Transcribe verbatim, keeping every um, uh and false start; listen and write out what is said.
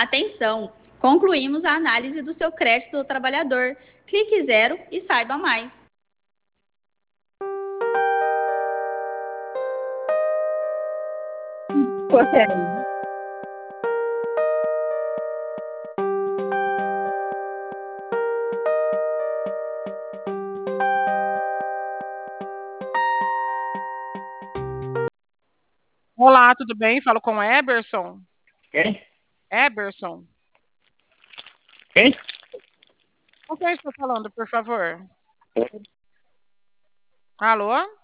Atenção! Concluímos a análise do seu crédito do trabalhador. Clique zero e saiba mais. Olá, tudo bem? Falo com Eberson. Quem? Eberson. Quem? Com quem estou falando, por favor? Alô?